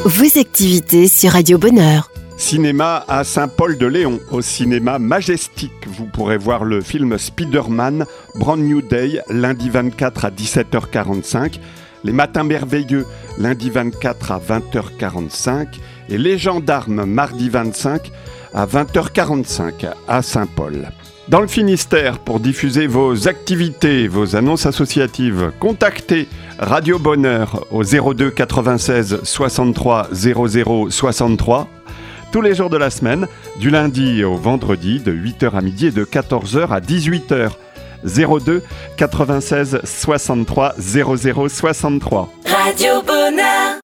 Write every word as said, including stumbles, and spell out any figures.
vos activités sur Radio Bonheur. Cinéma à Saint-Paul-de-Léon, au cinéma Majestic. Vous pourrez voir le film Spider-Man, Brand New Day, lundi vingt-quatre à dix-sept heures quarante-cinq. Les Matins Merveilleux, lundi vingt-quatre à vingt heures quarante-cinq. Et Les Gendarmes, mardi vingt-cinq à vingt heures quarante-cinq à Saint-Paul. Dans le Finistère, pour diffuser vos activités, vos annonces associatives, contactez Radio Bonheur au zéro deux quatre-vingt-seize soixante-trois zéro zéro soixante-trois tous les jours de la semaine, du lundi au vendredi, de huit heures à midi et de quatorze heures à dix-huit heures. zéro deux quatre-vingt-seize soixante-trois zéro zéro soixante-trois. Radio Bonheur.